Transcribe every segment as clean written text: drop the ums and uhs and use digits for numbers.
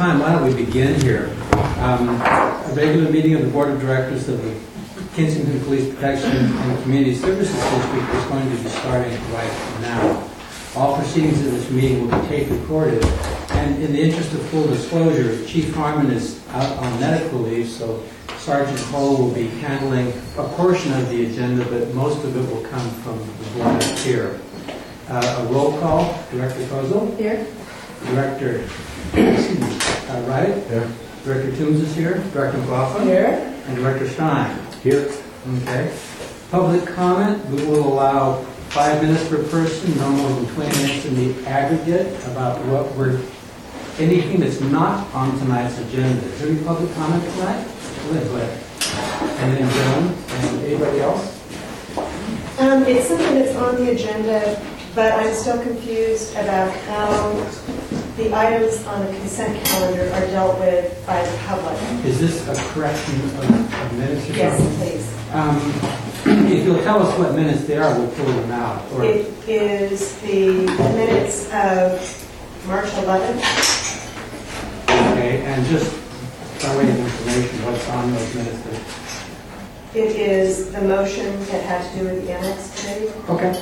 time, why don't we begin here? A regular meeting of the Board of Directors of the Kensington Police Protection and Community Services District is going to be starting right now. All proceedings of this meeting will be tape recorded, and in the interest of full disclosure, Chief Harmon is out on medical leave, so Sergeant Cole will be handling a portion of the agenda, but most of it will come from the board here. A roll call. Director Kozel? Here. Director Wright? Here. Director Toombs is here. Director McLaughlin? Here. And Director Stein? Here. Okay. Public comment. We will allow 5 minutes per person, no more than 20 minutes in the aggregate about anything that's not on tonight's agenda. Is there any public comment tonight? Go ahead. And then Joan and anybody else? It's something that's on the agenda, but I'm still confused about how the items on the consent calendar are dealt with by the public. Is this a correction of minutes or Yes, something? please. If you'll tell us what minutes they are, we'll pull them out. Or It is the minutes of March 11th. okay, and just by way of information, what's on those minutes? It is the motion that had to do with the annex committee. Okay.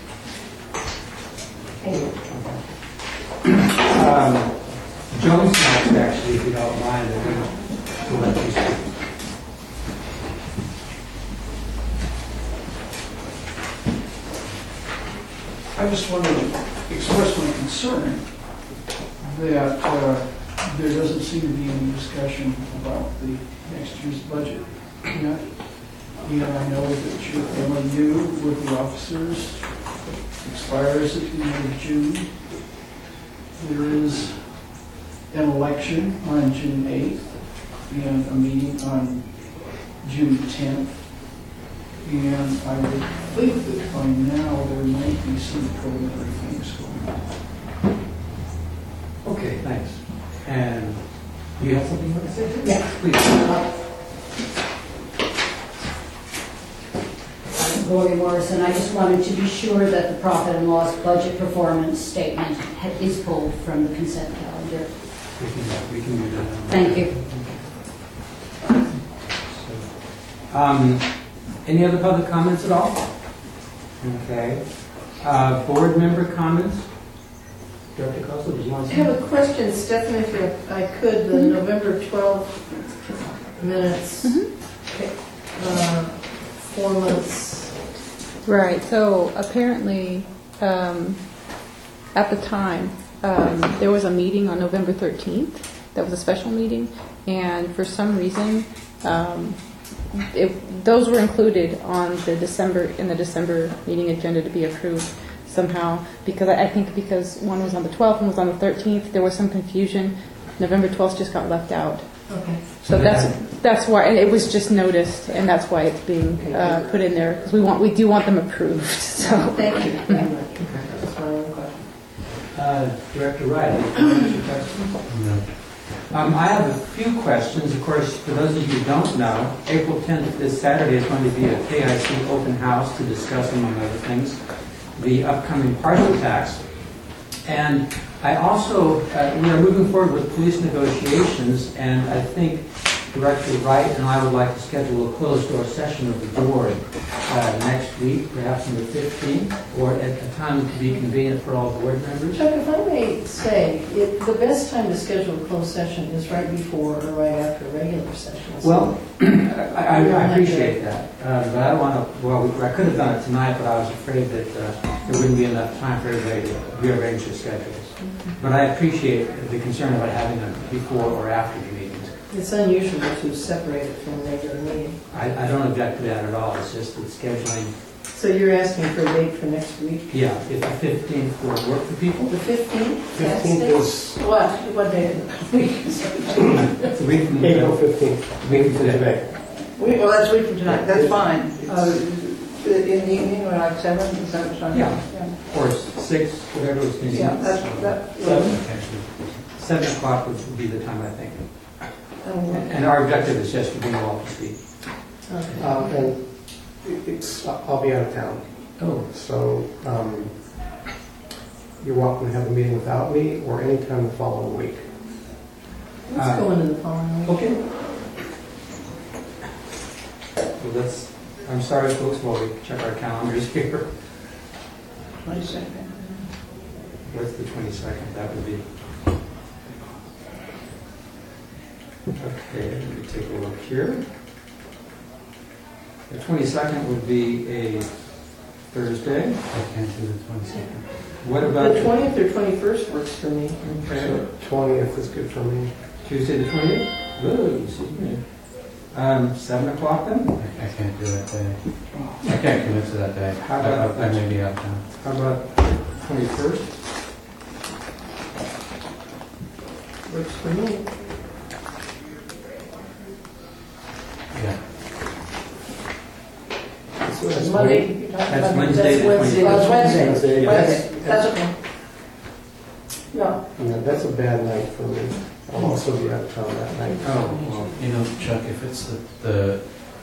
Thank you. Joan's next, actually, if you don't mind, and we'll let you speak. I just want to express my concern that there doesn't seem to be any discussion about the next year's budget yet. I know that your MOU with the officers expires at the end of June. There is an election on June 8th and a meeting on June 10th. And I would think that by now there might be some preliminary things going on. Okay, thanks. And do you have something you want to say? Yeah. Please. Gloria Morrison. I just wanted to be sure that the profit and loss budget performance statement is pulled from the consent calendar. We can do that. Thank you. Any other public comments at all? Okay. Board member comments? Director Kozel, did you want to I say? have a question, Stephanie, if I could, the November 12th minutes, 4 months. Right. So apparently, at the time, there was a meeting on November 13th. That was a special meeting, and for some reason, those were included on the December meeting agenda to be approved somehow. Because I think because one was on the 12th and was on the 13th, there was some confusion. November 12th just got left out. Okay. So that's why, and it was just noticed, and that's why it's being put in there, because we do want them approved. So Thank you very much. That's my only question. Director Wright, any comments or questions? No. I have a few questions. Of course, for those of you who don't know, April 10th, this Saturday, is going to be a KIC open house to discuss, among other things, the upcoming partial tax. And I also, we are moving forward with police negotiations, and I think Director Wright and I would like to schedule a closed-door session of the board next week, perhaps on the 15th, or at a time to be convenient for all board members. Chuck, if I may say, the best time to schedule a closed session is right before or right after a regular session. Well, I appreciate that, but I don't want to, I could have done it tonight, but I was afraid that there wouldn't be enough time for everybody to rearrange their schedules. But I appreciate the concern about having them before or after the meetings. It's unusual to separate it from a regular meeting. I don't object to that at all. It's just that scheduling. So you're asking for a date for next week? Yeah, if the 15th will work for people. The 15th? 15th is What day of the week? It's a week from April 15th. week from today. Well, that's a week from tonight. That's fine. In the evening, or like 7, is that what you're Yeah. Or 6, whatever was convenient. Yeah, 7 o'clock would be the time, I think. Oh, And our objective is just to bring you all to speed. okay. and I'll be out of town. Oh, So you're welcome to have a meeting without me or anytime the following week. Let's go into the following week. Okay. Well, I'm sorry, folks, while we check our calendars here. 22nd. What's the 22nd? That would be. Okay, let me take a look here. The 22nd would be a Thursday. I can't do the 22nd. What about The 20th or 21st works for me. okay, 20th is good for me. Tuesday the 20th? Good, you see me. 7 o'clock then? I can't do that day. I can't commit to that day. How about- I may be out of town. How about 21st? Works for me. Yeah. It's Monday, you're talking That's about- Wednesday the Wednesday. 20th. Oh, it's Wednesday. Wednesday. Wednesday, that's okay. No, No, that's a bad night for me. I'll also be out of town that night. Oh, well, You know, Chuck, if it's the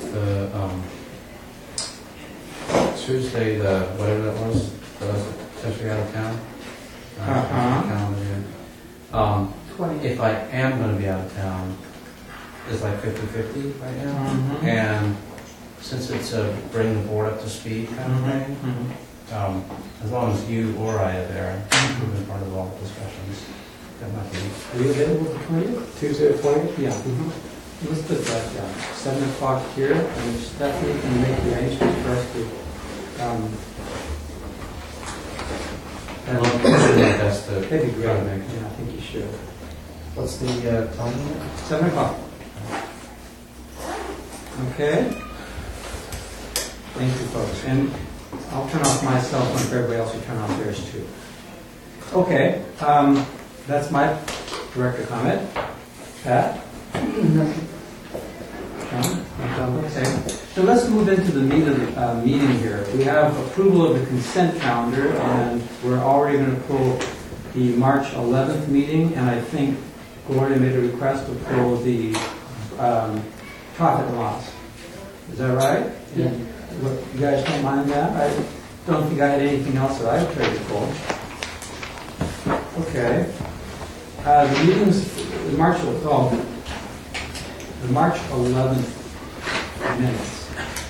Tuesday, whatever that was potentially out of town. Uh-huh. Calendar here. 20. If I am going to be out of town, it's like 50-50 right now. mhm. And since it's a bring the board up to speed kind of thing, Mhm. as long as you or I are there, we've been part of all the discussions. That might be. Are you available the 20th? Tuesday the 20th? Yeah. Let's put that down. 7 o'clock here, and Stephanie can make the arrangements for us to, I'll do my best to that'd be great. try to make Yeah, I think you should. What's the time? 7 o'clock. Okay? Thank you, folks. And I'll turn off my cell phone for everybody else, will turn off theirs too. Okay, that's my director comment. Pat? John? Okay. So let's move into the meat of the meeting here. We have approval of the consent calendar, and we're already going to pull the March 11th meeting, and I think Gloria made a request to pull the profit and loss. Is that right? Yeah. You guys don't mind that? I don't think I had anything else that I would try to pull. Okay. The meetings, the March 11th minutes.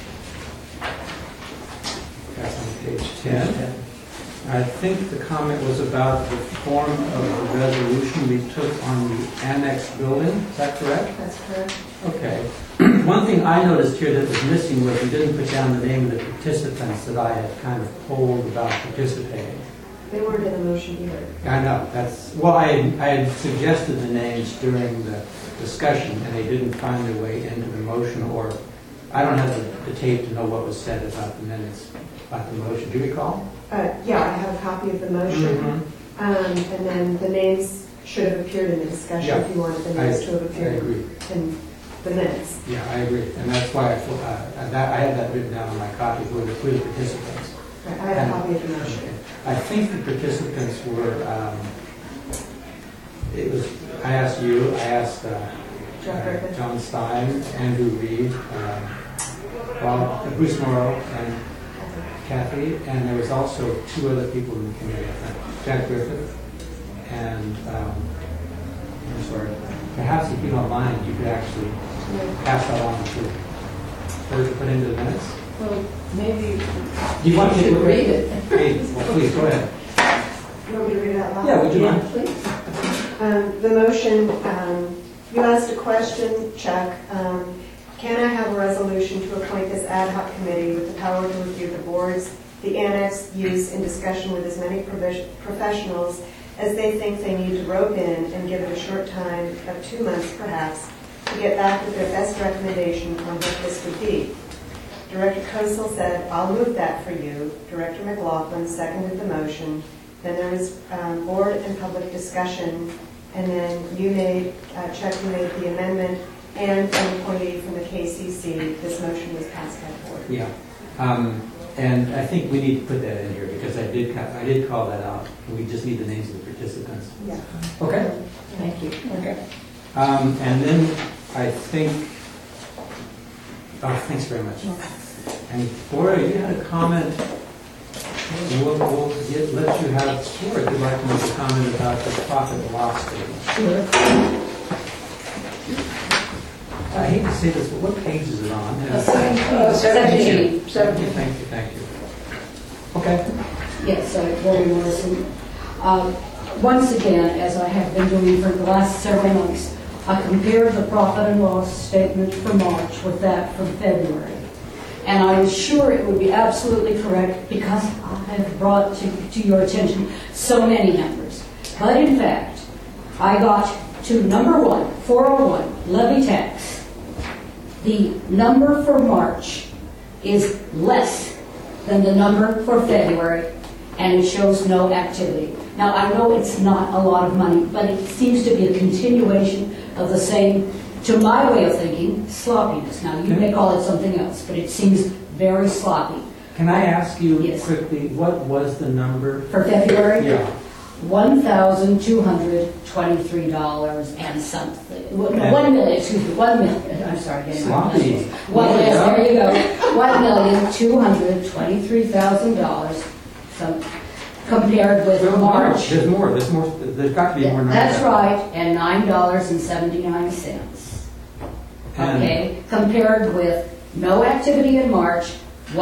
That's on page 10. I think the comment was about the form of the resolution we took on the annex building. Is that correct? That's correct. Okay. One thing I noticed here that was missing was we didn't put down the name of the participants that I had kind of polled about participating. They weren't in the motion either. I know, well, I had suggested the names during the discussion, and they didn't find their way into the motion, or I don't have the tape to know what was said about the minutes, about the motion. Do you recall? Yeah, I have a copy of the motion. And then the names should have appeared in the discussion Yeah. if you wanted the names to have I appeared agree. in the minutes. Yeah, I agree, and that's why I had that written down on my copy, who the participants. I have a copy of the motion. I think the participants were, I asked you, I asked Jeff Griffin. John Stein, Andrew Reed, Bruce Morrow, and Kathy, and there was also two other people in the committee, Jack Griffith, and I'm sorry, perhaps if you don't mind, you could actually pass that on to put into the minutes. Well, maybe Do you want me you to should read it. Well, please, go ahead. You want me to read it out loud? Yeah, would you mind? Please. The motion, you asked a question, Chuck. Can I have a resolution to appoint this ad hoc committee with the power to review the board's, the annex use in discussion with as many professionals as they think they need to rope in and give it a short time of 2 months perhaps to get back with their best recommendation on what this would be? Director Kosel said, "I'll move that for you." Director McLaughlin seconded the motion. Then there was board and public discussion, and then you made, Chuck, you made the amendment, and an appointee from the KCC. This motion was passed by the board. Yeah. And I think we need to put that in here because I did call that out. We just need the names of the participants. Yeah. Okay. Thank you. Okay. And then I think, thanks very much. And Gloria, you had a comment. We'll let you have the floor if you'd like to make a comment about the profit and loss statement. Sure. say this, but what page is it on? Yeah. 17. Thank you, thank you. Okay. Yes, Lori Morrison. Once again, as I have been doing for the last several months, I compared the profit and loss statement for March with that from February. And I was sure it would be absolutely correct because I have brought to your attention so many numbers. But in fact, I got to number 1, 401, levy tax. The number for March is less than the number for February, and it shows no activity. Now, I know it's not a lot of money, but it seems to be a continuation of the same, to my way of thinking, sloppiness. Now, you may call it something else, but it seems very sloppy. Can I ask you Yes. quickly, what was the number? For February? Yeah. $1,223 and something. No, 1 million, excuse me, 1 million. I'm sorry, getting my Sloppy. numbers. There you go. $1,223,000 compared with March. There's more, there's got to be more numbers. That's right, and $9.79. And- Okay, compared with no activity in March,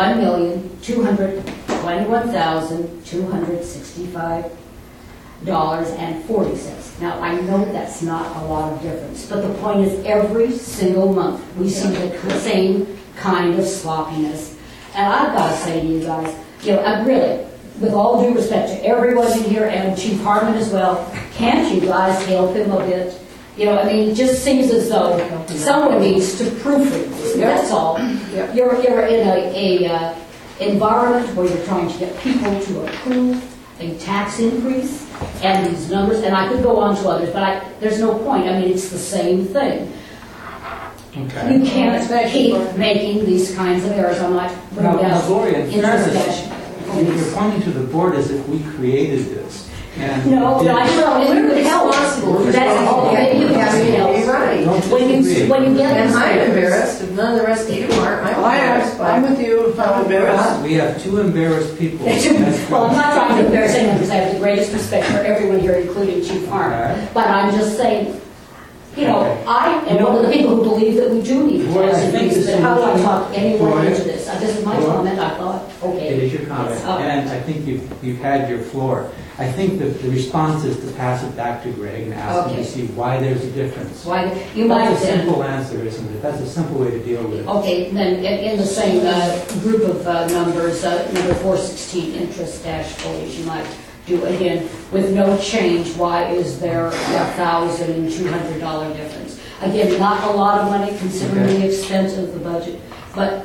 $1,221,265.40. Now, I know that's not a lot of difference, but the point is every single month we see the same kind of sloppiness. And I've got to say to you guys, I'm really, with all due respect to everyone in here and Chief Harmon as well, can't you guys help him a bit? It just seems as though someone needs to proofread this, that's all. Yep. You're in a environment where you're trying to get people to approve a tax increase and these numbers, and I could go on to others, but there's no point. It's the same thing. Okay. You can't keep making these kinds of errors. I might bring Now, it out Gloria, in in fairness, discussion. you're pointing to the board as if we created this. And No, did- I don't, and you could help. That's all, maybe you can help. You're right. Don't When you get And this. I'm embarrassed, if none of the rest of you aren't, I'm embarrassed. I'm with you, I'm embarrassed. We have two embarrassed people. Well, I'm not trying to embarrass anyone because I have the greatest respect for everyone here, including Chief Harmon. Right. But I'm just saying, Okay. I am one of the people who believe that we do need Well, I tax think increases, the but how do I solution- talk anyone Well, into this? This is my well, comment, I thought, okay. It is your comment, Yes, okay. and I think you've had your floor. I think that the response is to pass it back to Greg and ask him Okay. to see why there's a difference. Why, you might That's a have been. simple answer, isn't it? That's a simple way to deal with it. Okay, then in the same group of numbers, number 416, interest dash foliage, you might do again, with no change, why is there a $1,200 difference? Again, not a lot of money considering Okay. the extent of the budget, but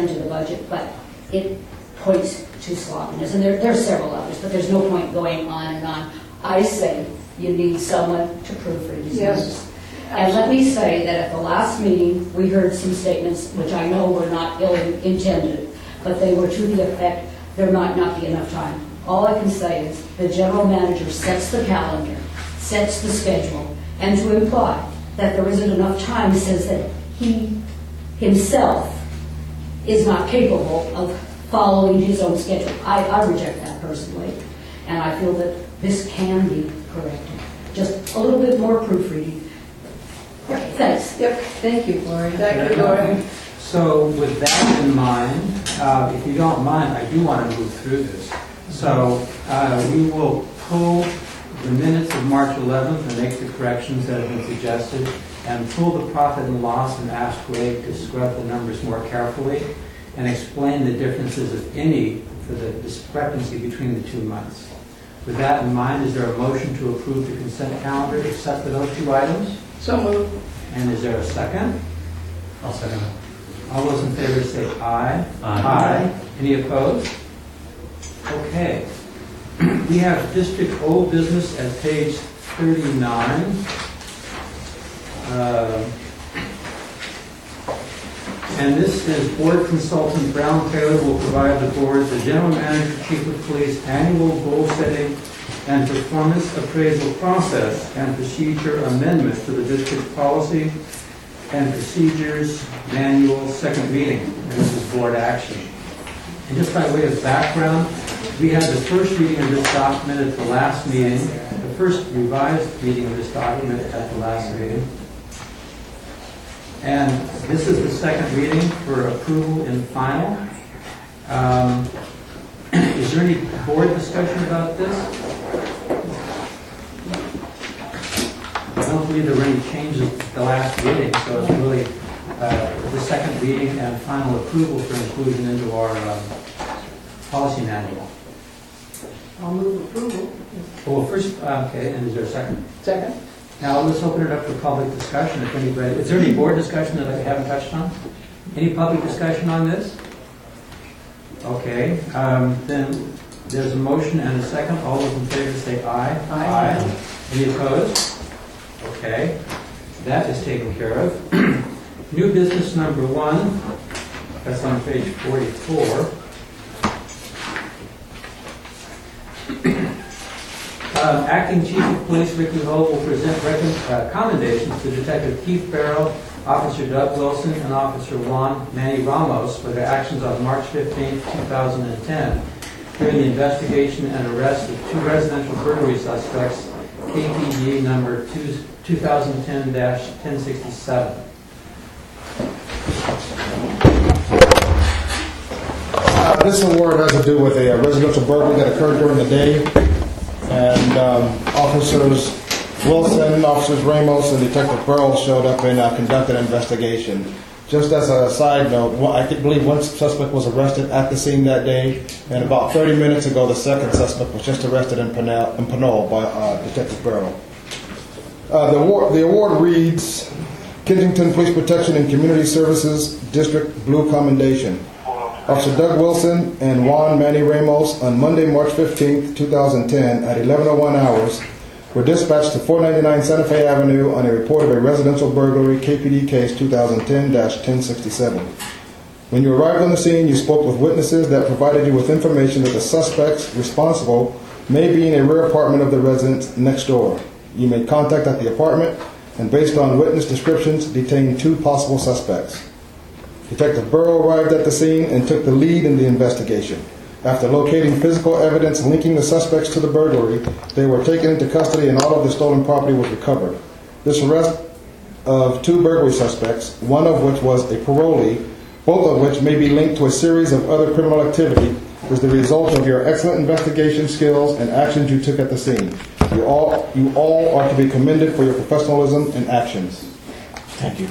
it points to sloppiness. And there are several others, but there's no point going on and on. I say you need someone to proofread these Yes. numbers. And let me say that at the last meeting, we heard some statements which I know were not ill-intended, but they were to the effect there might not be enough time. All I can say is the general manager sets the calendar, sets the schedule, and to imply that there isn't enough time says that he himself is not capable of following his own schedule. I reject that personally, and I feel that this can be corrected. Just a little bit more proofreading. Okay, thanks. Yep, thank you, Gloria. Thank you, Gloria. So with that in mind, if you don't mind, I do want to move through this. So we will pull the minutes of March 11th and make the corrections that have been suggested, and pull the profit and loss and ask Greg to scrub the numbers more carefully and explain the differences, if any, for the discrepancy between the 2 months. With that in mind, is there a motion to approve the consent calendar except for those 2 items? So moved. And is there a second? I'll second it. All those in favor say aye. Aye. Any opposed? Okay. We have district old business at page 39. And this is board consultant Brown Taylor will provide the board the general manager, chief of police annual goal setting and performance appraisal process and procedure amendment to the district policy and procedures manual, second reading. And this is board action. And just by way of background, we had the first reading of this document at the last meeting, the first revised reading of this document at the last meeting. And this is the second reading for approval and final. Is there any board discussion about this? I don't believe there were any changes at the last reading, so it's really the second reading and final approval for inclusion into our policy manual. I'll move approval. Well, first, okay, and is there a second? Second. Now, let's open it up for public discussion. If anybody, is there any board discussion that I haven't touched on? Any public discussion on this? Okay, then there's a motion and a second. All those in favor say aye. Aye. Any opposed? Okay, that is taken care of. New business number 1, that's on page 44. Acting Chief of Police Ricky Holt will present commendations to Detective Keith Barrow, Officer Doug Wilson, and Officer Juan Manny Ramos for their actions on March 15, 2010, during the investigation and arrest of 2 residential burglary suspects, KPD number 2010-1067. This award has to do with a residential burglary that occurred during the day, and Officers Wilson, Officers Ramos, and Detective Burrow showed up and conducted an investigation. Just as a side note, I believe one suspect was arrested at the scene that day, and about 30 minutes ago, the second suspect was just arrested in Pinole by Detective Burrow. The award reads, Kensington Police Protection and Community Services District Blue Commendation. Officer Doug Wilson and Juan Manny Ramos on Monday, March 15, 2010 at 11:01 hours were dispatched to 499 Santa Fe Avenue on a report of a residential burglary, KPD case 2010-1067. When you arrived on the scene, you spoke with witnesses that provided you with information that the suspects responsible may be in a rear apartment of the residence next door. You made contact at the apartment and, based on witness descriptions, detained 2 possible suspects. Detective Burrow arrived at the scene and took the lead in the investigation. After locating physical evidence linking the suspects to the burglary, they were taken into custody and all of the stolen property was recovered. This arrest of 2 burglary suspects, one of which was a parolee, both of which may be linked to a series of other criminal activity, is the result of your excellent investigation skills and actions you took at the scene. You all are to be commended for your professionalism and actions. Thank you.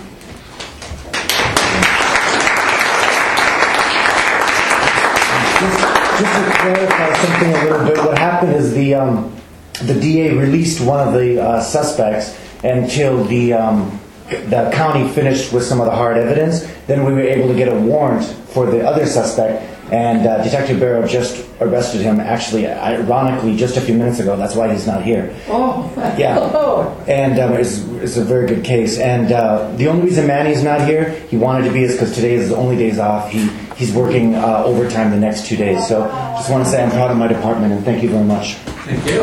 Just to clarify something a little bit, what happened is the DA released one of the suspects until the county finished with some of the hard evidence. Then we were able to get a warrant for the other suspect, and Detective Barrow just arrested him, actually, ironically, just a few minutes ago. That's why he's not here. Oh. Yeah. And it's a very good case. And the only reason Manny's not here, he wanted to be, is because today is the only days off. He's working overtime the next 2 days. So just want to say I'm proud of my department, and thank you very much. Thank you.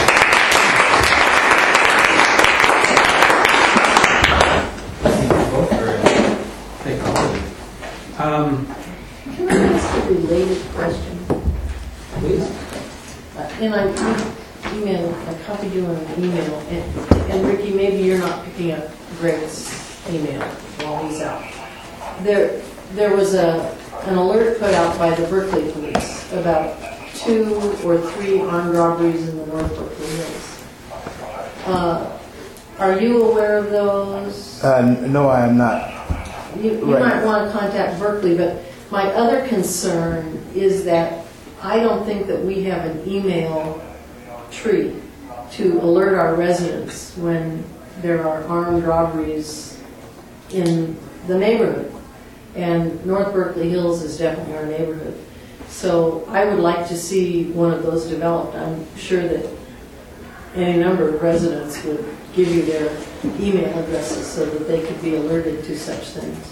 Can I ask a related question? Please. And I copied you on an email, and Ricky, maybe you're not picking up Greg's email while he's out. There was an alert put out by the Berkeley police about 2 or 3 armed robberies in the North Berkeley Hills. Are you aware of those? No, I am not. You might want to contact Berkeley, but my other concern is that I don't think that we have an email tree to alert our residents when there are armed robberies in the neighborhood. And North Berkeley Hills is definitely our neighborhood. So I would like to see one of those developed. I'm sure that any number of residents would give you their email addresses so that they could be alerted to such things.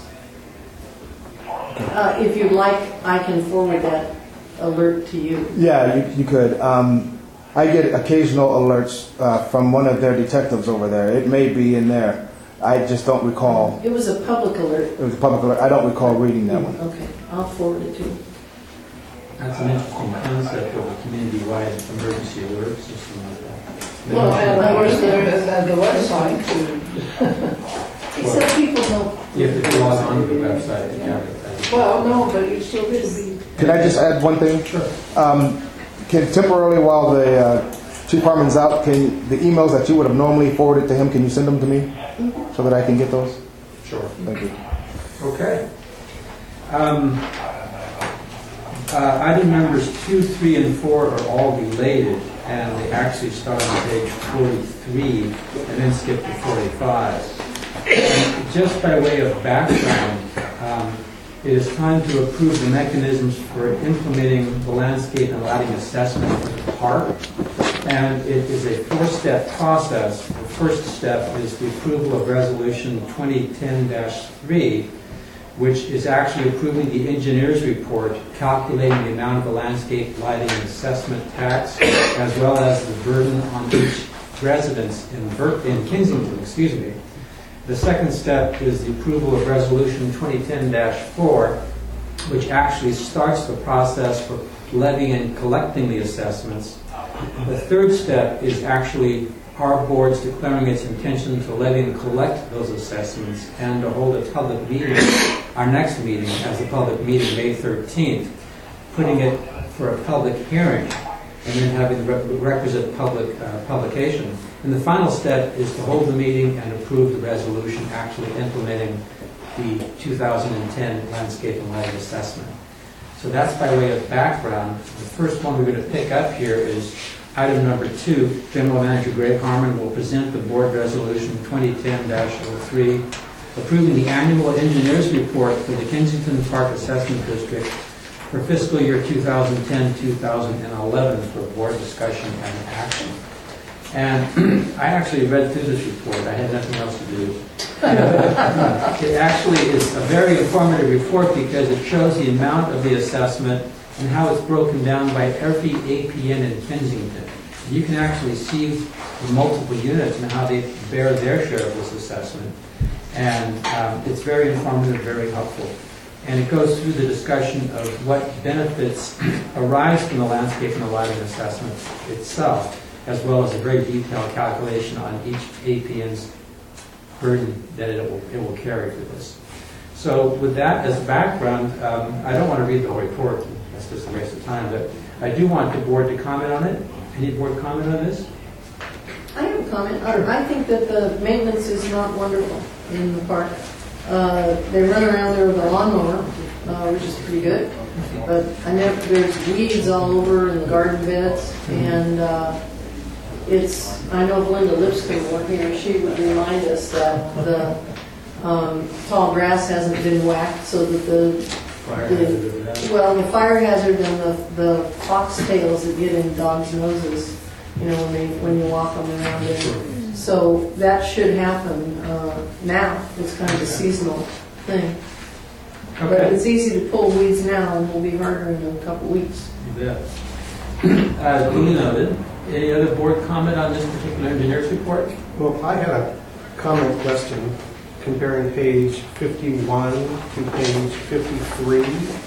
If you'd like, I can forward that alert to you. Yeah, you could. I get occasional alerts from one of their detectives over there. It may be in there. I just don't recall. It was a public alert. It was a public alert. I don't recall reading that one. Okay, I'll forward it to you. That's an interesting concept of a community-wide emergency alert system like that. Well, and of course, there's the website too. Except people don't You have to log on to the website. Yeah. Well, no, but you still should be. Can I just add one thing? Sure. Can temporarily, while the Chief Harmon's out, can the emails that you would have normally forwarded to him, can you send them to me so that I can get those? Sure. Thank you. Okay. Item numbers 2, 3, and 4 are all related, and they actually start on page 43 and then skip to 45. And just by way of background, it is time to approve the mechanisms for implementing the landscape and lighting assessment for the park. And it is a 4-step process. The first step is the approval of Resolution 2010-3, which is actually approving the engineer's report calculating the amount of the landscape lighting and assessment tax, as well as the burden on each residence in Kensington. The second step is the approval of Resolution 2010-4, which actually starts the process for levying and collecting the assessments. The third step is actually our board's declaring its intention to levy and collect those assessments and to hold a public meeting, our next meeting as a public meeting, May 13th, putting it for a public hearing, and then having the requisite public publication. And the final step is to hold the meeting and approve the resolution actually implementing the 2010 landscape and lighting assessment. So that's by way of background. The first one we're going to pick up here is item number 2. General Manager Greg Harmon will present the board resolution 2010-03, approving the annual engineer's report for the Kensington Park Assessment District for fiscal year 2010-2011 for board discussion and action. And I actually read through this report. I had nothing else to do. It actually is a very informative report because it shows the amount of the assessment and how it's broken down by every APN in Kensington. You can actually see the multiple units and how they bear their share of this assessment. And it's very informative, very helpful. And it goes through the discussion of what benefits arise from the landscape and the lighting assessment itself, as well as a very detailed calculation on each APN's burden that it will carry for this. So with that as background, I don't want to read the whole report. That's just a waste of time. But I do want the board to comment on it. Any board comment on this? I have a comment. I think that the maintenance is not wonderful in the park. They run around there with a lawnmower, which is pretty good. But there's weeds all over in the garden beds, and I know if Linda Lipscomb were here, she would remind us that the tall grass hasn't been whacked so that the fire hazard and the foxtails that get in dogs' noses, when you walk them around there. So that should happen now. It's kind of a seasonal thing. Okay. But it's easy to pull weeds now, and will be harder in a couple weeks. You bet. Duly noted. Any other board comment on this particular engineer's report? Well, I had a comment question comparing page 51 to page 53.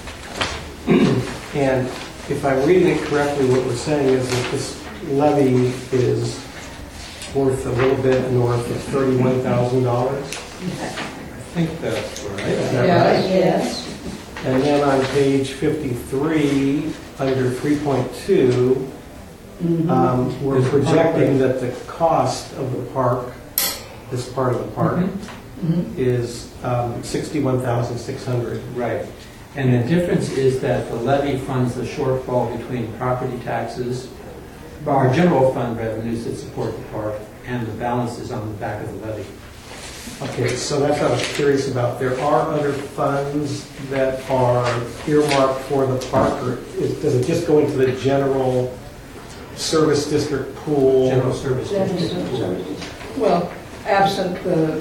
And if I'm reading it correctly, what we're saying is that this levy is worth a little bit north of $31,000. I think that's right. Is that right? Yes. And then on page 53, under 3.2, we're projecting that the cost of the park, this part of the park, is $61,600. Right. And the difference is that the levy funds the shortfall between property taxes, our general fund revenues that support the park, and the balance is on the back of the levy. Okay, so that's what I was curious about. There are other funds that are earmarked for the park, or does it just go into the general service district pool? General service district pool. Well, absent the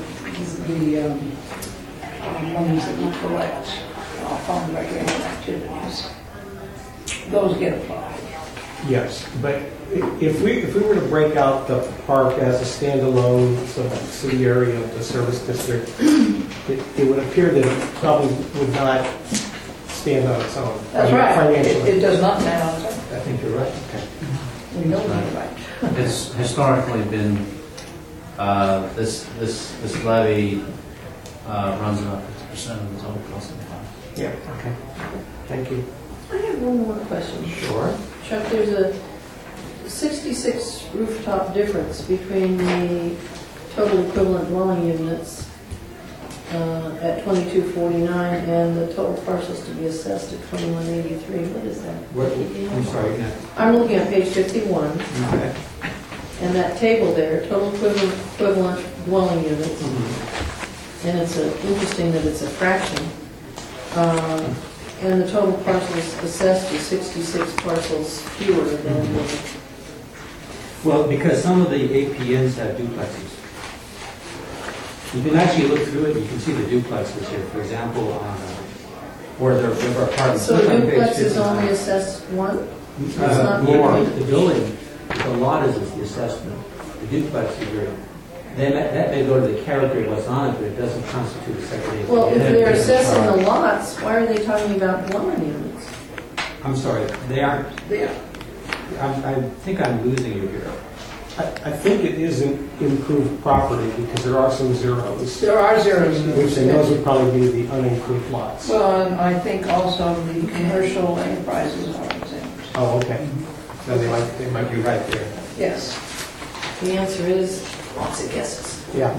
monies that we collect on recreation activities, those get applied. Yes, but if we were to break out the park as a standalone subsidiary of the service district, it would appear that it probably would not stand on its own. That's right. Financially. It does not stand on its own. I think you're right. Okay. We know you're right. It's historically been this levy runs about 50% of the total cost of the farm. Yeah, okay. Thank you. I have one more question. Sure. Chuck, there's a 66 rooftop difference between the total equivalent dwelling units at 2249 and the total parcels to be assessed at 2183. What is that? I'm sorry, yeah. I'm looking at page 51, Okay. and that table there, total equivalent dwelling units, and it's interesting that it's a fraction. And the total parcels assessed is 66 parcels fewer than the... Well, because some of the APNs have duplexes. You can actually look through it, you can see the duplexes here. For example, where there are apartments. So Look the on page duplex is 59. only assessed one? It's not More, the- the building, the lot is the assessment. The duplex is very, that may go to the character of what's on it, but it doesn't constitute a second APN. Well, if they're It doesn't assessing charge. the lots, why are they talking about dwelling units? I'm sorry, they aren't, I think I'm losing you here. I think it is an improved property because there are some zeros. There are zeros in Which and those it. would probably be the unimproved lots. Well, and I think also the commercial enterprises are exempt. Oh, okay. So they might be right there. Yes. The answer is lots of guesses. Yeah.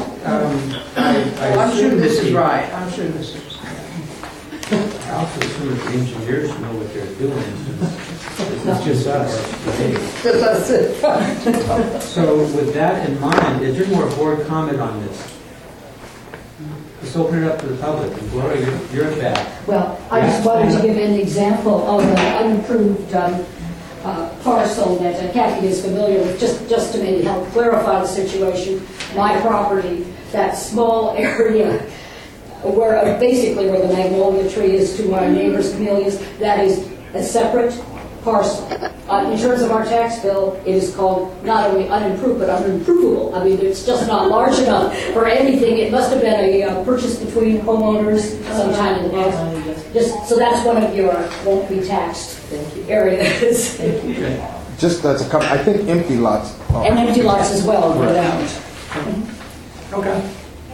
I'm sure this is right. I'm sure this is. I also assume that the engineers know what they're doing. It's just us. That's it. So with that in mind, is there more board comment on this? Let's open it up to the public. And Gloria, you're back. Well, I just wanted to give an example of an unimproved parcel that Kathy is familiar with, just to maybe help clarify the situation. My property, that small area where basically where the magnolia tree is to my neighbor's camellias, that is a separate parcel. In terms of our tax bill, it is called not only unimproved, but unimprovable. I mean, it's just not large enough for anything. It must have been a purchase between homeowners sometime in the past. Just, so that's one of your won't be taxed areas. Just that's a couple, I think empty lots. And empty lots as well, no doubt. Okay.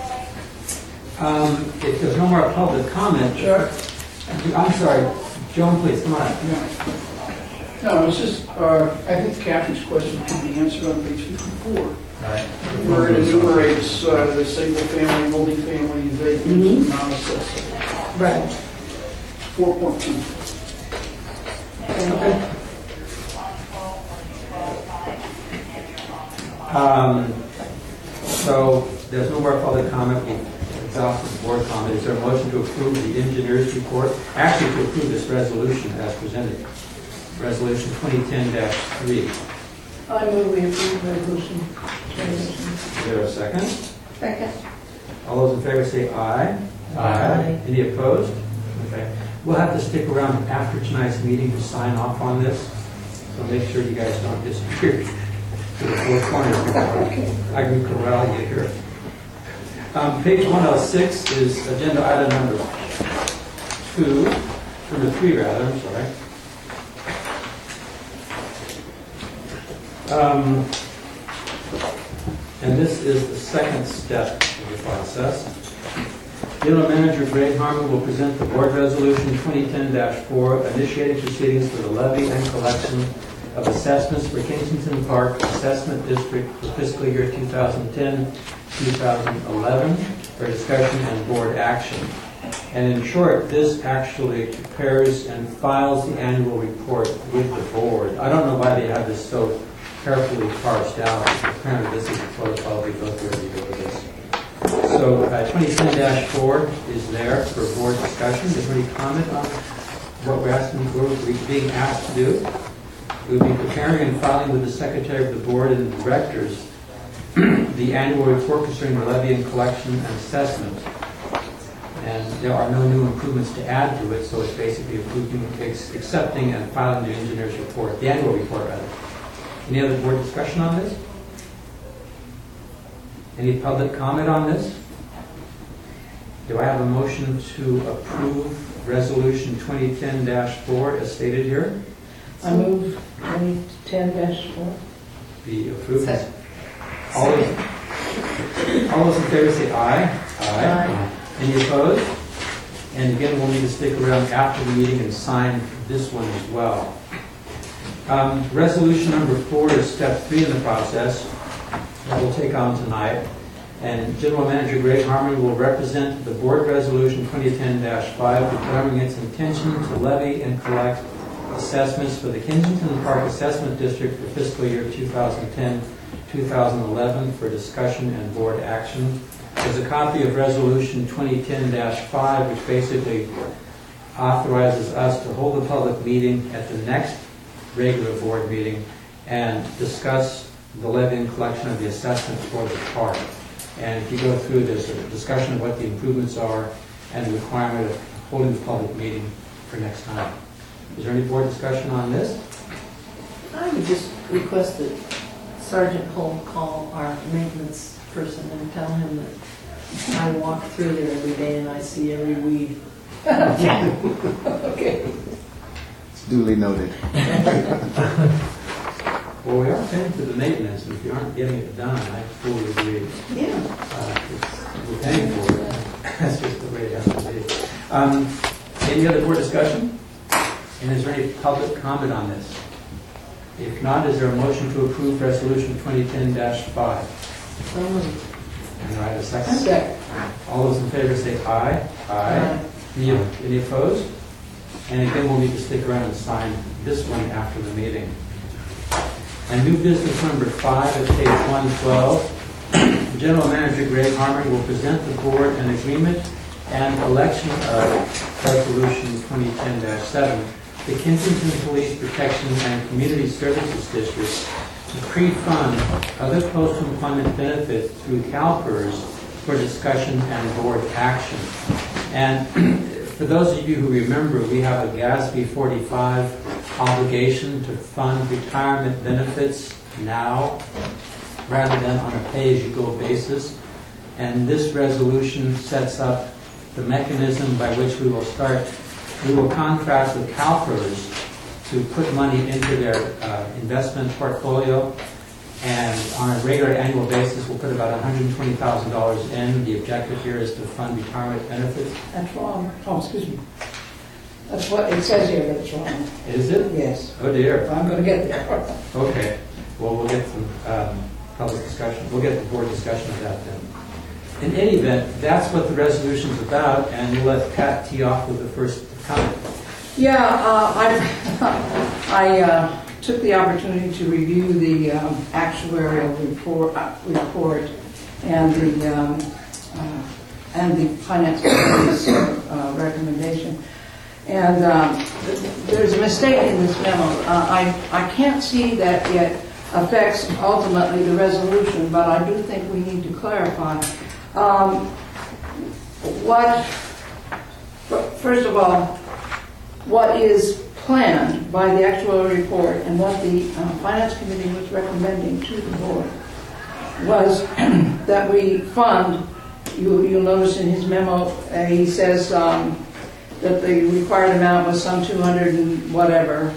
If there's no more public comment, Sure. I'm sorry, Joan, please, come on. No, it's just, I think Kathy's question could be answered on page 54. Right. Where it enumerates the single family, multi-family, vacant, non-assessed. Right. 4.2. So there's no more public comment. We've exhausted the board comment. Is there a motion to approve the engineer's report? Actually, to approve this resolution as presented. Resolution 2010-3. I move we approve resolution. Is there a second? Second. All those in favor say aye. Aye. Any opposed? Okay. We'll have to stick around after tonight's meeting to sign off on this. So make sure you guys don't disappear to the four corners. I can corral you here. Page 106 is agenda item number 3 rather, I'm sorry. And this is the second step of the process. General Manager Greg Harmon will present the Board Resolution 2010-4, initiating proceedings for the levy and collection of assessments for Kensington Park Assessment District for fiscal year 2010-2011 for discussion and board action. And in short, this actually prepares and files the annual report with the board. I don't know why they have this so carefully parsed out. Apparently this is the protocol we go through every year with this. So 2010-4 is there for board discussion. Is there any comment on what we're asking, what we're being asked to do? We'll be preparing and filing with the Secretary of the Board and the Directors the annual report concerning the levy and collection and assessment. And there are no new improvements to add to it, so it's basically approving, accepting and filing the engineer's report, the annual report rather. Any other board discussion on this? Any public comment on this? Do I have a motion to approve Resolution 2010-4 as stated here? I move 2010-4. Be approved. All those in favor say aye. Aye. Any opposed? And again, we'll need to stick around after the meeting and sign this one as well. Resolution number 4 is step 3 in the process that we'll take on tonight. And General Manager Greg Harmon will represent the Board Resolution 2010-5 declaring its intention to levy and collect assessments for the Kensington Park Assessment District for fiscal year 2010-2011 for discussion and board action. There's a copy of Resolution 2010-5, which basically authorizes us to hold a public meeting at the next regular board meeting and discuss the levy and collection of the assessment for the park. And if you go through, there's a discussion of what the improvements are and the requirement of holding the public meeting for next time. Is there any board discussion on this? I would just request that Sergeant Cole call our maintenance person and tell him that I walk through there every day and I see every weed. Okay. It's duly noted. Well, we are paying for the maintenance, and if you aren't getting it done, I fully agree. Yeah. We're paying for it. That's just the way it has to be. Any other board discussion? And is there any public comment on this? If not, is there a motion to approve Resolution 2010-5? And do I have a second? Second. All those in favor say aye. Aye. Any opposed? And again, we'll need to stick around and sign this one after the meeting. And new business number 5 at page 112. General Manager Greg Harmon will present the board an agreement and election of Resolution 2010-7, the Kensington Police Protection and Community Services District to pre-fund other post-employment benefits through CalPERS for discussion and board action. And for those of you who remember, we have a GASB 45 obligation to fund retirement benefits now rather than on a pay-as-you-go basis. And this resolution sets up the mechanism by which we will contract with CalPERS to put money into their investment portfolio. And on a regular annual basis, we'll put about $120,000 in. The objective here is to fund retirement benefits. That's wrong. Oh, excuse me. That's what it says here, but it's wrong. Is it? Yes. Oh dear. I'm going to get there. Okay. Well, we'll get some public discussion. We'll get the board discussion of that then. In any event, that's what the resolution's about, and we'll let Pat tee off with the first comment. Yeah, I took the opportunity to review the actuarial report and the finance committee's recommendation. And there's a mistake in this memo. I can't see that it affects ultimately the resolution, but I do think we need to clarify. First of all, what is planned by the actual report and what the Finance Committee was recommending to the board was that we fund, you'll notice in his memo, he says that the required amount was some 200 and whatever,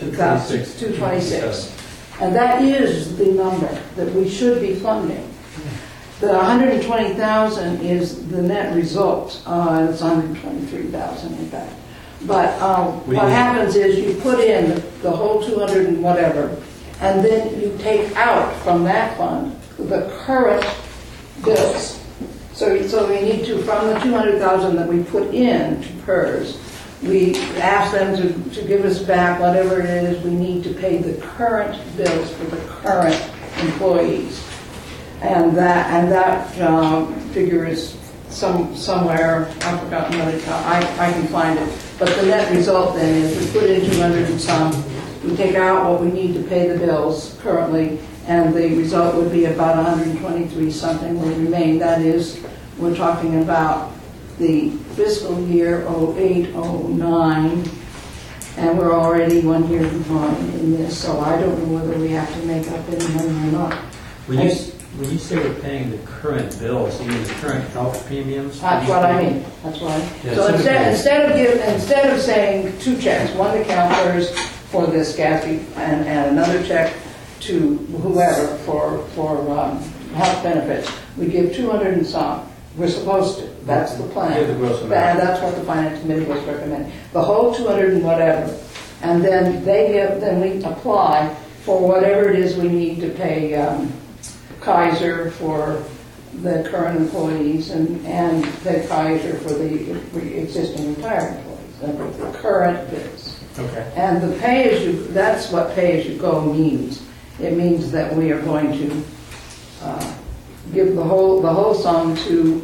226. And that is the number that we should be funding. The 120,000 is the net result. It's 123,000 in fact. But what happens is you put in the whole 200 and whatever, and then you take out from that fund the current bills. So we need to, from the 200,000 that we put in to PERS, we ask them to give us back whatever it is we need to pay the current bills for the current employees. And that figure is somewhere, I've forgotten what it, I can find it. But the net result then is we put in 200 and some, we take out what we need to pay the bills currently, and the result would be about 123 something will remain. That is, we're talking about the fiscal year 08-09, and we're already 1 year behind in this, so I don't know whether we have to make up any money or not. When you say we're paying the current bills, you mean the current health premiums? That's what I mean. That's what I mean. Yeah, So instead of saying 2 checks, one to CalPERS for this GASB and another check to whoever for health benefits, we give 200 and some We're supposed to. That's the plan. Give the gross amount. And that's what the finance committee was recommending. The whole 200 and whatever. And then then we apply for whatever it is we need to pay Kaiser for the current employees and pay Kaiser for the existing retired employees, the current bills. Okay. And the that's what pay-as-you-go means. It means that we are going to give the whole sum to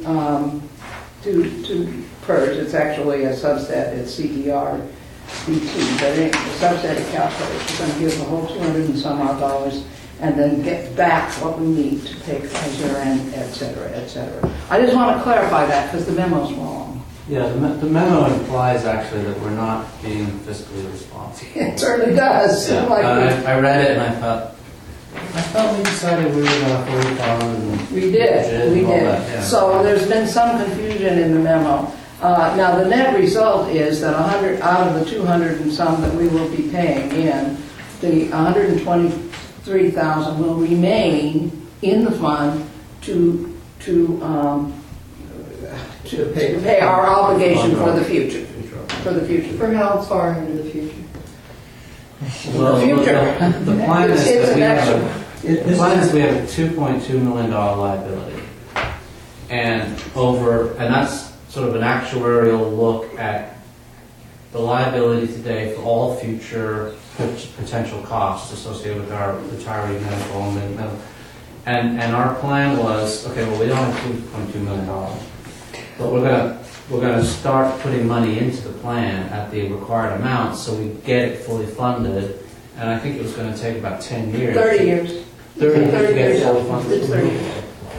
PERS. It's actually a subset. It's CER BT, but anyway, the subset it calculates. We're going to give the whole 200 and some odd dollars, and then get back what we need to pay Kaiser and et cetera, et cetera. I just want to clarify that because the memo's wrong. Yeah, the memo implies actually that we're not being fiscally responsible. It certainly does. Yeah. Like I read it and I thought we decided we were going to fully fund. we did. and all that, yeah. So there's been some confusion in the memo. Now the net result is that 100 out of the 200 and some that we will be paying in, the 123,000 will remain in the fund to pay our obligation for the future. For the future. For how far into the future? Well, Future. the plan is It's that an we action. have a $2.2 million liability, and that's sort of an actuarial look at the liability today for all future potential costs associated with our retiree medical and medical. And our plan was, okay, well, we don't have $2.2 million, but we're gonna start putting money into the plan at the required amount so we get it fully funded. And I think it was going to take about 10 years. 30 years. 30 years to get years. it fully funded. It's 30 years.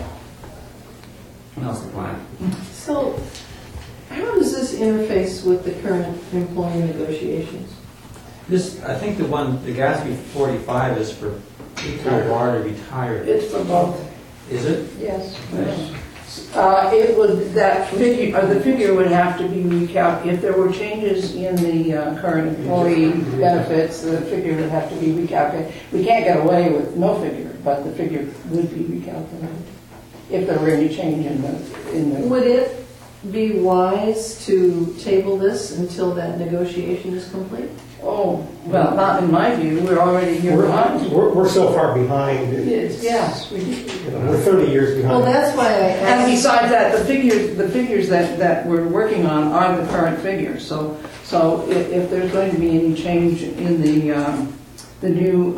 That's the plan. So, how does this interface with the current employee negotiations? I think the GASB 45 is for people who are already retired. It's for both. Is it? Yes. It would, the figure would have to be recalculated. If there were changes in the current employee benefits, the figure would have to be recalculated. We can't get away with no figure, but the figure would be recalculated if there were any change in the. Would it be wise to table this until that negotiation is complete? Oh, well, not in my view. We're already here behind. We're so far behind. Yes, we do. We're 30 years behind. Well, that's why I And asked. besides that, the figures that we're working on are the current figures. So if there's going to be any change in the new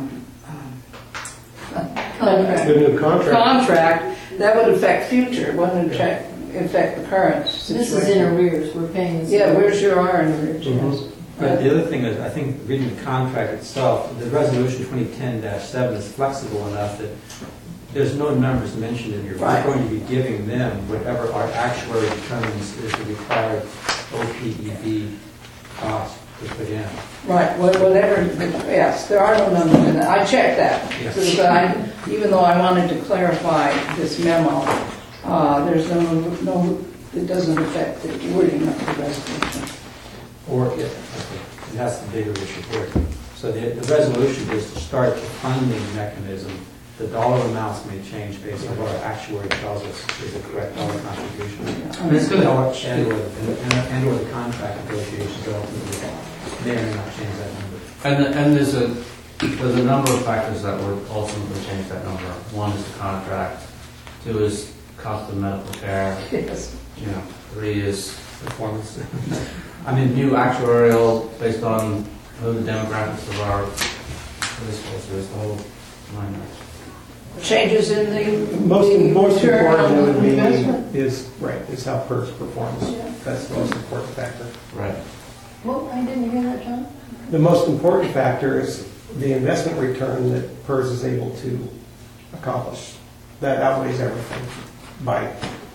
The new contract. that would affect future. It wouldn't affect the current situation. This is in arrears, we're paying this. Yeah, we sure are in arrears. Yes. But the other thing is, I think reading the contract itself, the resolution 2010-7 is flexible enough that there's no numbers mentioned in here. Right. We're going to be giving them whatever our actuary determines is the required OPEB cost to put in. Right, whatever, yes, there are no numbers in that. I checked that. Yes. So even though I wanted to clarify this memo, there's no, it doesn't affect the wording of the resolution. Or that's the bigger issue here. So the resolution is to start the funding mechanism. The dollar amounts may change based on what our actuary tells us is the correct dollar contribution. I mean, it's good. And or the contract negotiations ultimately may or may not change that number. And there's a number of factors that would ultimately change that number. One is the contract. 2 is cost of medical care. Yes. 3 is Performance. I mean, new actuarial based on who the demographics of our police force is, the whole nine yards. Changes in the Most return important on would be investment. is how PERS performs. Yeah. That's the most important factor. Right. Well, I didn't hear that, John. The most important factor is the investment return that PERS is able to accomplish. That outweighs everything by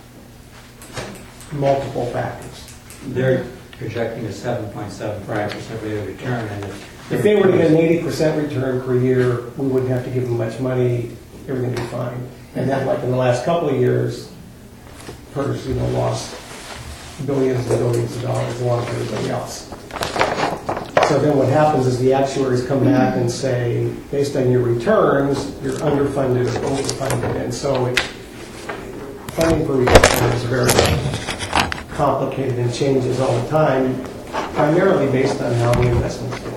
multiple factors. They're projecting a 7.75% rate of return. And If they were to get an 80% return per year, we wouldn't have to give them much money. Everything would be fine. And then, like in the last couple of years, PERS, lost billions and billions of dollars along with everybody else. So then what happens is the actuaries come back and say, based on your returns, you're underfunded or overfunded. And so funding for retirement is very complicated and changes all the time, primarily based on how the investments go.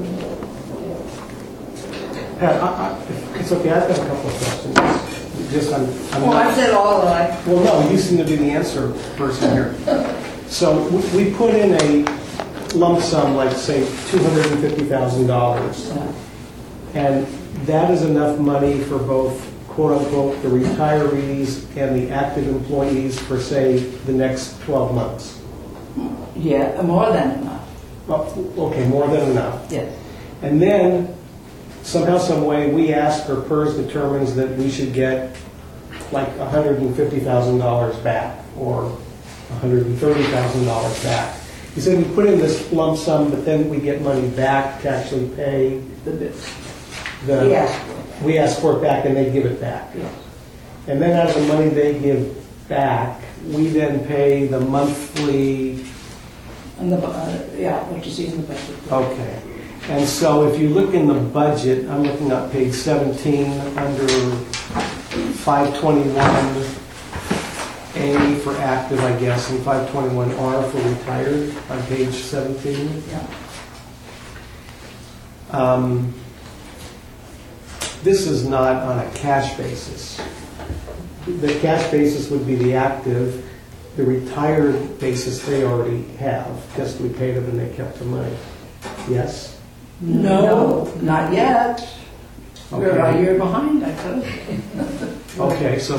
Pat, if it's okay, I've got a couple of questions. Just I'm Well, I said all that I Well, no, you seem to be the answer person here. So we put in a lump sum, like say $250,000, and that is enough money for both quote-unquote the retirees and the active employees for say the next 12 months. Yeah, more than enough. Well, okay, more than enough. Yes. And then somehow, some way, we ask or PERS determines that we should get like $150,000 back or $130,000 back. You said we put in this lump sum, but then we get money back to actually pay The bit. the. We ask for it back and they give it back. Yes. And then out of the money they give back, we then pay the monthly. And what you see in the budget. Okay. And so if you look in the budget, I'm looking at page 17 under 521A for active, I guess, and 521R for retired on page 17. Yeah. This is not on a cash basis. The cash basis would be the active. The retired basis they already have, because we paid them and they kept the money. Yes? No, not yet. We're Okay. a year behind, I suppose. Okay, so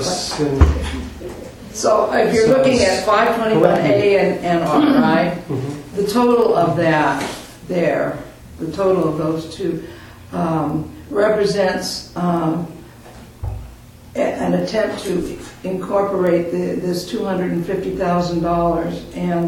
So if you're So looking it's- at 521A and R, right? Mhm. The total of that there, the total of those two, represents an attempt to incorporate this $250,000 and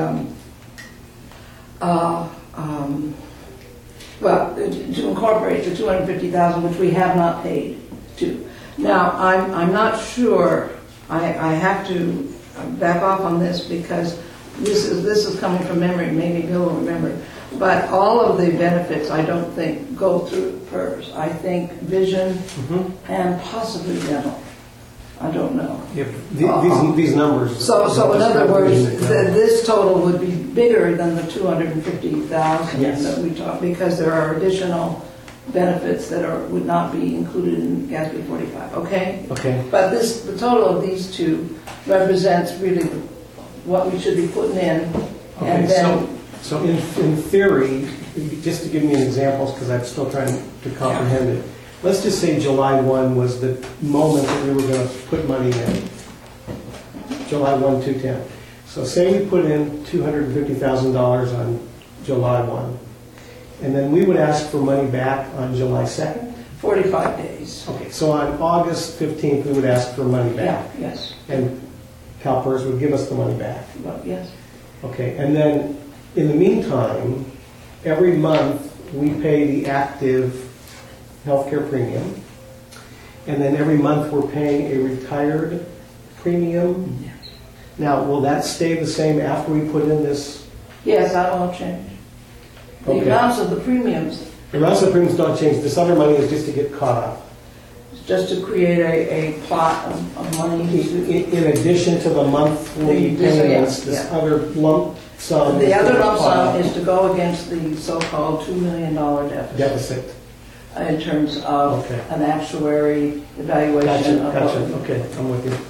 to incorporate the $250,000, which we have not paid to. Now, I'm not sure. I have to back off on this because this is coming from memory. Maybe Bill will remember. But all of the benefits, I don't think, go through PERS. I think vision and possibly dental. I don't know. If these numbers. So in other words, this total would be bigger than the 250,000 Yes. that we talked, because there are additional benefits that would not be included in GASB 45. Okay. Okay. But the total of these two represents really what we should be putting in, and Okay, then. so in theory, just to give me examples, because I'm still trying to comprehend it. Let's just say July 1 was the moment that we were going to put money in. July 1, 210. So say we put in $250,000 on July 1. And then we would ask for money back on July 2nd? 45 days. Okay, so on August 15th, we would ask for money back. Yeah, yes. And CalPERS would give us the money back. Well, yes. Okay, and then in the meantime, every month we pay the active healthcare premium, and then every month we're paying a retired premium. Yes. Now, will that stay the same after we put in this? Yes, that won't change. The Okay. amounts of the premiums, The amounts of premiums don't change. This other money is just to get caught up. just to create a pot of money. In addition to the monthly payments, this Yeah. other lump sum. The is other to lump caught sum up is to go against the so-called $2 million deficit deficit. in terms of Okay. an actuary evaluation of Gotcha. what. Okay, I'm with you.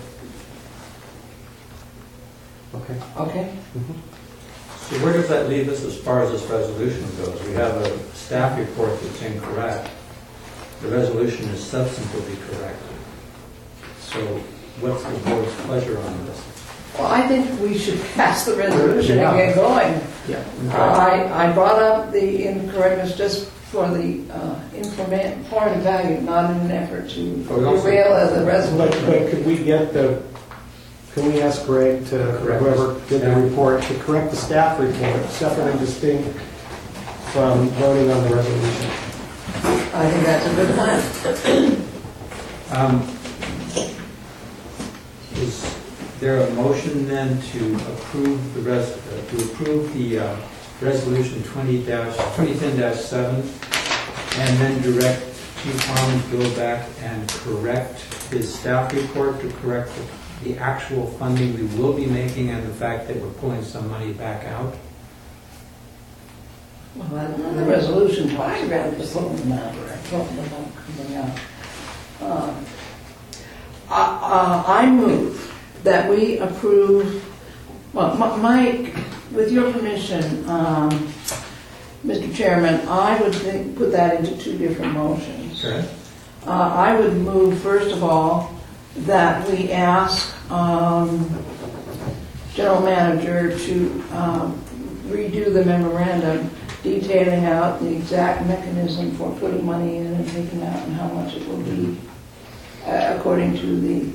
Okay. Okay. So where does that leave us as far as this resolution goes? We have a staff report that's incorrect. The resolution is substantively correct. So what's the board's pleasure on this? Well, I think we should pass the resolution Yeah. and get going. Yeah. I brought up the incorrectness just for the informative value, not in an effort to Oh, we also- derail as a But resolution. could we can we ask Greg to, Correct. whoever did the Yeah. report, to correct the staff report, separate and distinct from voting on the resolution? I think that's a good plan. Is there a motion then to approve the resolution 2010-7 and then direct Chief Holmes to go back and correct his staff report to correct the actual funding we will be making and the fact that we're pulling some money back out? Well, the resolution talks about the total amount, total amount coming out. I move that we approve, well, with your permission, Mr. Chairman, I would put that into two different motions. Sure. I would move, first of all, that we ask General Manager to redo the memorandum detailing out the exact mechanism for putting money in and taking out and how much it will be according to the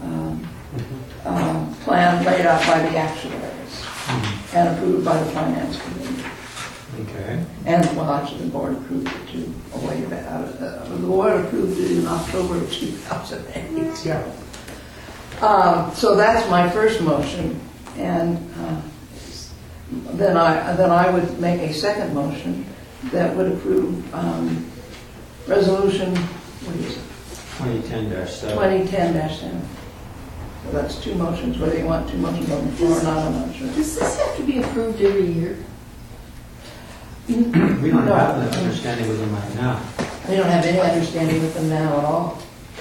plan laid out by the actuaries and approved by the Finance Committee. Okay. And, well, actually, the board approved it too, a way back. The board approved it in October of 2008. Yeah. So that's my first motion, and then I would make a second motion that would approve resolution, what is it? 2010-7. 2010-7. So that's two motions, whether you want two motions on the floor or not, I'm not sure. Does this have to be approved every year? We don't have an understanding with them right now. We don't have any understanding with them now at all.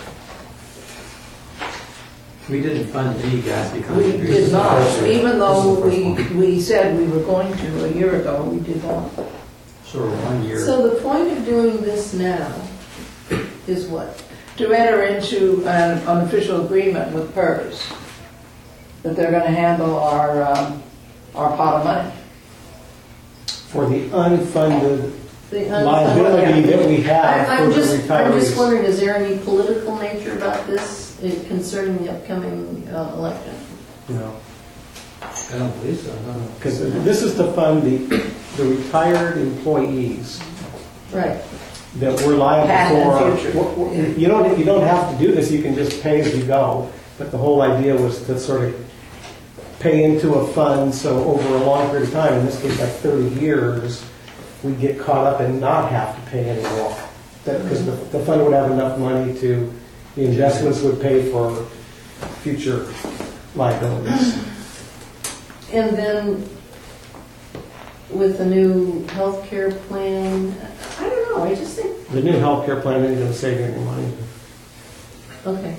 We didn't fund any gas because We did not, even though we said we were going to a year ago, we did not. So 1 year. So the point of doing this now is what? To enter into an official agreement with PERS, that they're going to handle our pot of money. For the unfunded The liability that we have for I'm the just retirees. wondering, is there any political nature about this concerning the upcoming election? No. I don't believe so, no. Because this is to fund the retired employees Right. that we're liable Past and for. future. You don't have to do this, you can just pay as you go. But the whole idea was to sort of pay into a fund, so over a long period of time, in this case like 30 years, we get caught up and not have to pay anymore. Because the fund would have enough money to, the investments would pay for future liabilities. And then with the new health care plan, I don't know, I just think, The new healthcare plan isn't going to save any money. okay.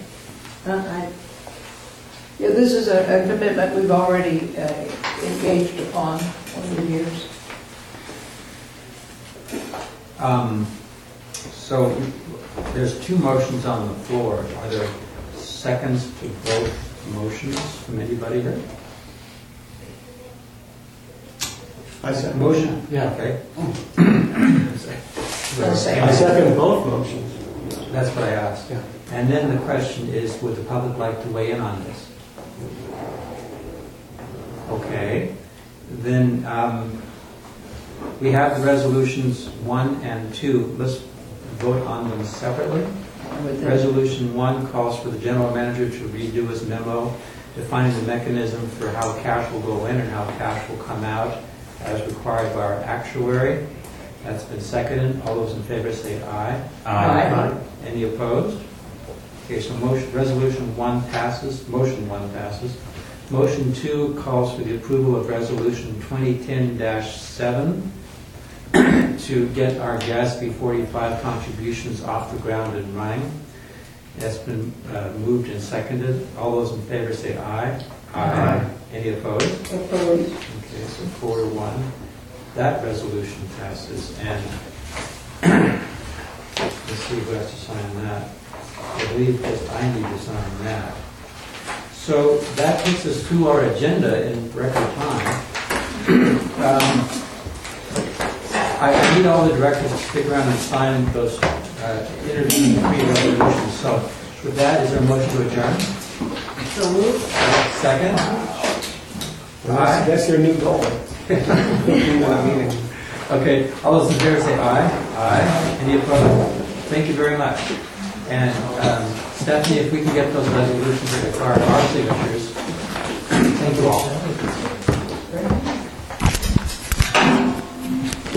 Yeah, this is a commitment we've already engaged upon over the years. So there's two motions on the floor. Are there seconds to both motions from anybody here? I said Motion? Yeah. Okay. I'll say. I second both motions. That's what I asked. Yeah. And then the question is, would the public like to weigh in on this? Okay. Then we have the resolutions 1 and 2. Let's vote on them separately. Resolution 1 calls for the general manager to redo his memo defining the mechanism for how cash will go in and how cash will come out as required by our actuary. That's been seconded. All those in favor say aye. Aye. Any opposed? Okay, so resolution 1 passes. Motion 1 passes. Motion 2 calls for the approval of resolution 2010-7 to get our GASB 45 contributions off the ground and running. That's been moved and seconded. All those in favor say aye. Aye. Any opposed? Opposed. Okay, so 4-1. That resolution passes. And let's see who has to sign that. I believe that I need to sign that. So that takes us through our agenda in record time. I need all the directors to stick around and sign those intervening three resolutions. So with that, is there a motion to adjourn? So moved. Second? That's your new goal. Meeting. Okay, all those in favor say aye. Aye. Any opposed? Thank you very much. And Stephanie, if we can get those resolutions that require our signatures. Thank you all.